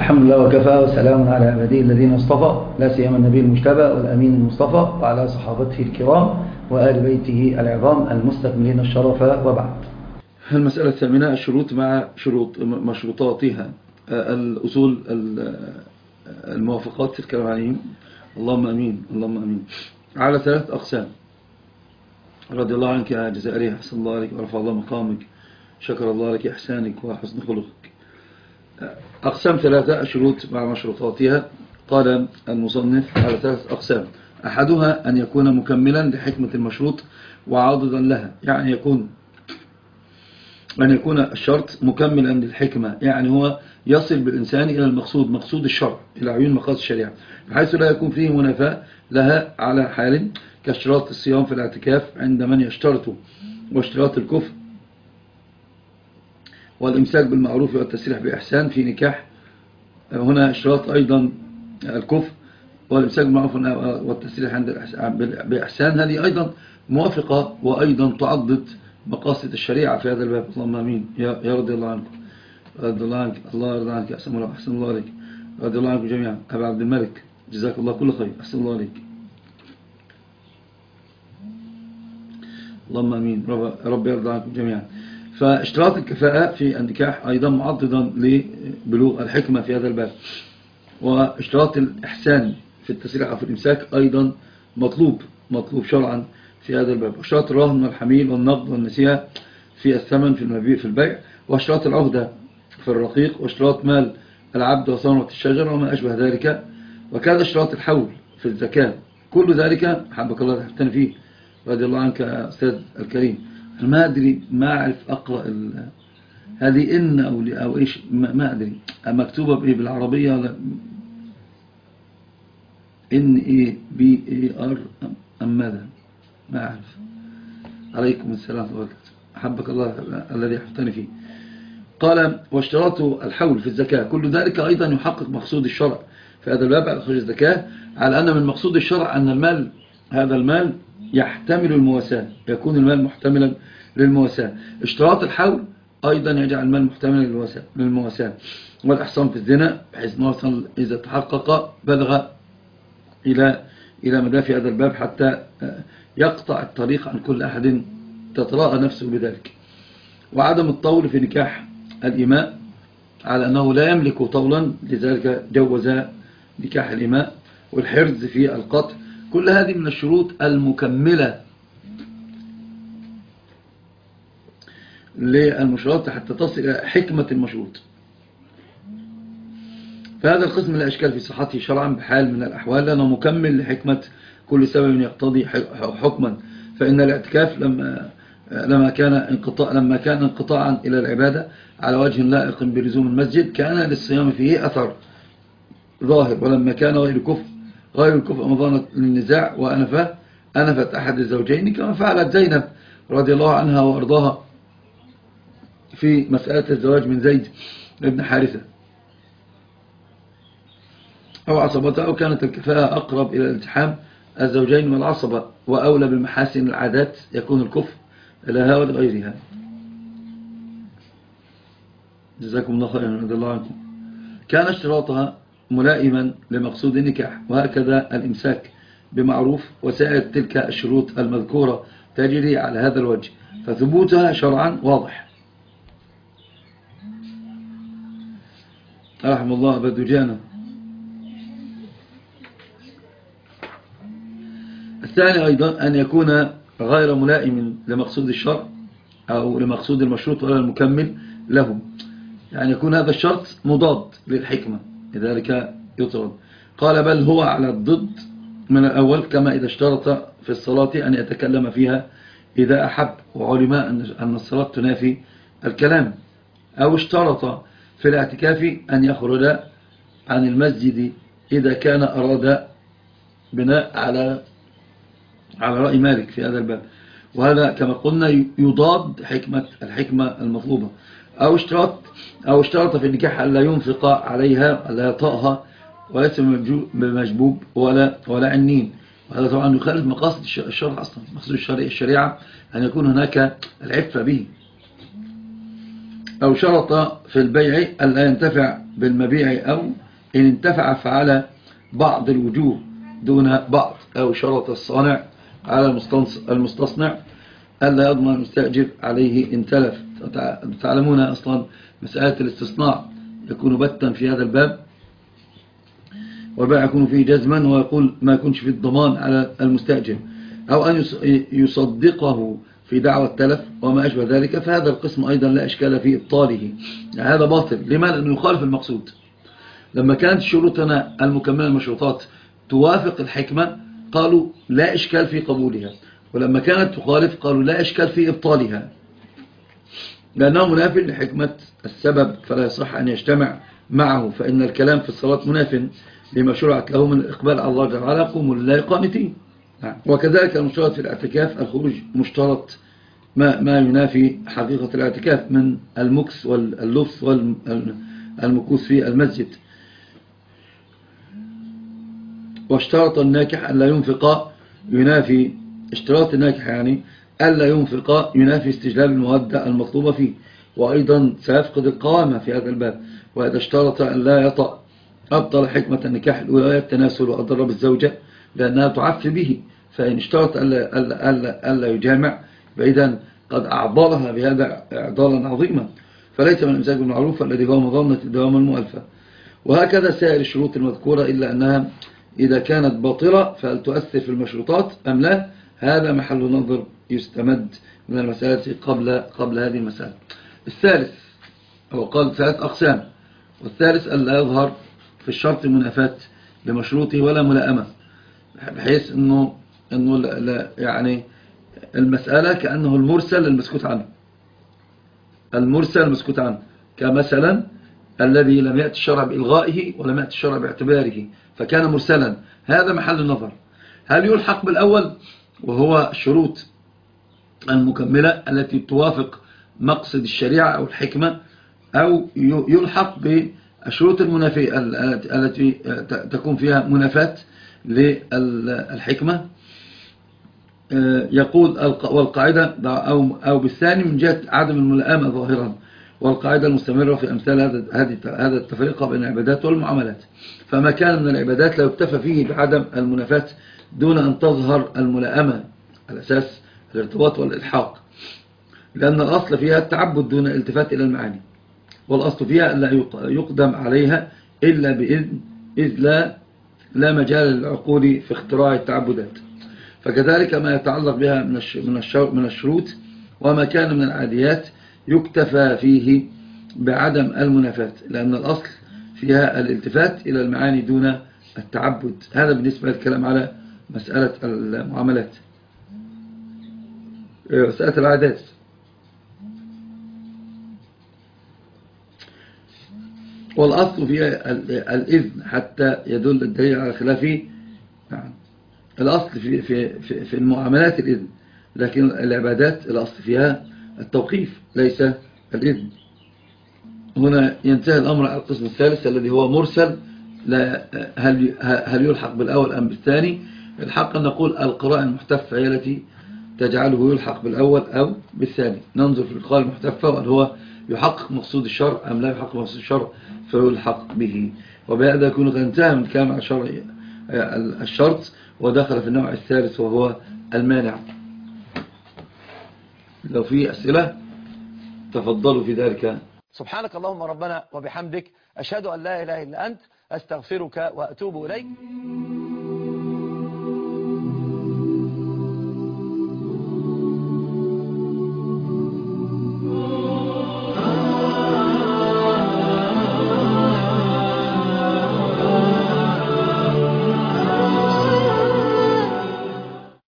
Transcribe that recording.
الحمد لله وكفى وسلام على عباده الذين اصطفى، لا سيما النبي المجتبى والأمين المصطفى وعلى صحابته الكرام وآل بيته العظام المستكملين الشرف، وبعد. المسألة الثامنة: الشروط مع مشروطاتها. الأصول الموافقات الكلام عليهم، اللهم أمين اللهم أمين، على 3 أقسام. رضي الله عنك يا جزائري، حسن الله عليك ورفع الله مقامك، شكر الله لك إحسانك وحسن خلقك. أقسام 3: الشروط مع مشروطاتها. قال المصنف على 3 أقسام: أحدها أن يكون مكملا لحكمة المشروط وعاضدا لها، يعني أن يكون الشرط مكملا للحكمة، يعني هو يصل بالإنسان إلى المقصود، مقصود الشرع، إلى عيون مقاصد الشريعة، بحيث لا يكون فيه منافاة لها على حال، كاشتراط الصيام في الاعتكاف عند من يشترط، واشتراط الكفر، والإمساك بالمعروف والتسريح بإحسان في نكاح. هنا اشتراط أيضا الكفر والإمساك بالمعروف والتسريح بإحسان، هذه أيضا موافقة وأيضا تعضد مقاصد الشريعة في هذا الباب. اللهم امين يا رضي الله عنكم، رضي الله عنك، الله يرضى عنك، أحسن الله عليك، رضي الله عنكم جميعا. أبا عبد الملك، جزاك الله كل خير، أحسن الله عليك، اللهم امين، رب يرضى عنكم جميعا. فاشتراط الكفاءة في النكاح أيضا معضدا لبلوغ الحكمة في هذا الباب، واشتراط الإحسان في التسريع أو في الإمساك أيضا مطلوب شرعا في هذا الباب. واشتراط الرهن والحميل والنقد والنسيئة في الثمن في المبيع في البيع، واشتراط العهدة في الرقيق، واشتراط مال العبد وثمرة الشجر وما أشبه ذلك، وكذا اشتراط الحول في الزكاة. كل ذلك حبك الله تحتني فيه، رضي الله عنك يا أستاذ الكريم. أنا ما أدري، ما أعرف أقرأ هذه إن أو إيش، ما أدري مكتوبة بإيه بالعربية، ولا NABAR أم ماذا، ما أعرف. عليكم السلام وبركاته، أحبك الله الذي حفتني فيه. قال: واشتراط الحول في الزكاة. كل ذلك أيضا يحقق مقصود الشرع في هذا الباب على خروج الزكاة، على أن من مقصود الشرع أن المال، هذا المال يحتمل المواساة، يكون المال محتملا للمواساة. اشتراط الحول أيضا يجعل المال محتملا للمواساة. والإحصان في الزنا، بحيث نوصل إذا تحقق بلغ إلى مدافع هذا الباب، حتى يقطع الطريق عن كل أحد تتراءى نفسه بذلك. وعدم الطول في نكاح الإماء، على أنه لا يملك طولا، لذلك جوز نكاح الإماء. والحرز في القتل. كل هذه من الشروط المكملة للمشروط حتى تصل إلى حكمة المشروط. فهذا القسم لا إشكال في صحته شرعا بحال من الأحوال، لأنه مكمل لحكمة كل سبب يقتضي حكما. فإن الاعتكاف لما كان انقطاعا إلى العبادة على وجه لائق بلزوم المسجد، كان للصيام فيه أثر ظاهر. ولما كان غير الكفء مظانة للنزاع وأنفت أحد الزوجين، كما فعلت زينب رضي الله عنها وأرضاها في مسألة الزواج من زيد بن حارثة أو عصبتها، أو كانت الكفاءة أقرب إلى الالتحام الزوجين والعصبة، وأولى بمحاسن العادات يكون الكفء لها ولغيرها. جزاكم الله خيرا، رضي الله عنكم. كان اشتراطها ملائما لمقصود النكاح، وهكذا الإمساك بمعروف. وسائر تلك الشروط المذكورة تجري على هذا الوجه، فثبوتها شرعا واضح. رحم الله أبا دجانة. الثاني أيضا أن يكون غير ملائم لمقصود الشرع أو لمقصود المشروط ولا المكمل له، يعني يكون هذا الشرط مضاد للحكمة، لذلك يطرد. قال: بل هو على الضد من الأول، كما إذا اشترط في الصلاة أن يتكلم فيها إذا أحب، وعلم أن الصلاة تنافي الكلام. أو اشترط في الاعتكاف أن يخرج عن المسجد إذا كان أراد بناء على رأي مالك في هذا الباب، وهذا كما قلنا يضاد الحكمة المطلوبة. أو اشترط في النكاح ألا ينفق عليها، ألا يطأها، وليس بمجبوب ولا عنين. وهذا طبعا يخالف مقاصد الشرع أصلا. مقصود الشريعة أن يكون هناك العفة به. أو شرط في البيع ألا ينتفع بالمبيع، أو إن انتفع فعلى بعض الوجوه دون بعض، أو شرط الصانع على المستصنع ألا يضمن المستأجر عليه إن تلف. تعلمون أصلا مسألة الاستصناع يكون بتا في هذا الباب، والبيع يكون فيه جزما، ويقول ما يكونش في الضمان على المستأجر، أو أن يصدقه في دعوى التلف وما أشبه ذلك، فهذا القسم أيضا لا إشكال في إبطاله. يعني هذا باطل. لما؟ لأنه يخالف المقصود. لما كانت شروطنا المكملة المشروطات توافق الحكمة قالوا لا إشكال في قبولها، ولما كانت تخالف قالوا لا إشكال في إبطالها، لأنه منافي لحكمة السبب، فلا يصح أن يجتمع معه، فإن الكلام في الصلاة مناف لما شرعت له من الإقبال على الله جل وعلا، قوموا لله قانتين. وكذلك المشترط في الاعتكاف الخروج مشترط ما ينافي حقيقة الاعتكاف من المكس واللبس والمكوس في المسجد. واشترط الناكح ألا ينفق ينافي اشتراط الناكح يعني ألا ينفق ينافي استجلاب المودة المطلوبة فيه، وأيضا سيفقد القوامة في هذا الباب. وإذا اشترط أن لا يطأ أبطل حكمة النكاح الأولى التناسل وأضر بالزوجة لأنها تعفي به، فإن اشترط ألا يجامع فإذا قد أعضلها بهذا إعضالا عظيما، فليس من الإمساك بالمعروف الذي هو مظنة الدوام المؤلفة. وهكذا سائر الشروط المذكورة، إلا أنها إذا كانت باطلة فهل تؤثر في المشروطات أم لا؟ هذا محل نظر يستمد من المسألة قبل هذه المسألة. الثالث هو قال 3 أقسام، والثالث ألا يظهر في الشرط منافاة لمشروطه ولا ملائمة، بحيث أنه لا يعني المسألة كأنه المرسل المسكوت عنه، المرسل المسكوت عنه، كمثلا الذي لم يأتي الشرع بإلغائه ولم يأتي الشرع باعتباره فكان مرسلا، هذا محل النظر. هل يلحق بالأول وهو الشروط المكملة التي توافق مقصد الشريعة أو الحكمة، أو يلحق بالشروط المنافية التي تكون فيها منافاة للحكمة؟ يقول والقاعدة أو بالثاني من جهة عدم الملائمة ظاهرا، والقاعدة المستمرة في أمثال هذا التفريق بين العبادات والمعاملات. فما كان من العبادات لا يكتفى فيه بعدم المنافاة دون أن تظهر الملائمة على أساس الارتباط والإلحاق، لأن الأصل فيها التعبد دون الالتفات إلى المعاني، والأصل فيها لا يقدم عليها إلا بإذن، إذ لا مجال للعقول في اختراع التعبدات. فكذلك ما يتعلق بها من الشروط وما كان من العاديات يكتفى فيه بعدم المنافاة، لأن الأصل فيها الالتفات إلى المعاني دون التعبد. هذا بالنسبة للكلام على مسألة المعاملات. مسألة العادات، والأصل فيها الإذن حتى يدل الدليل على خلافه. الأصل في المعاملات الإذن، لكن العبادات الأصل فيها التوقيف ليس الإذن. هنا ينتهي الأمر على القسم الثالث الذي هو مرسل. هل يلحق بالأول أم بالثاني؟ الحق أن نقول القراءة المحتفة هي التي تجعله يلحق بالأول أو بالثاني. ننظر في القراءة المحتفة وهل هو يحقق مقصود الشرع أم لا يحقق مقصود الشرع فيلحق به. وبهذا يكون قد انتهى من كلام عن الشرط ودخل في النوع الثالث وهو المانع. لو في أسئلة تفضلوا في ذلك. سبحانك اللهم ربنا وبحمدك، أشهد أن لا إله إلا أنت، أستغفرك وأتوب إليك.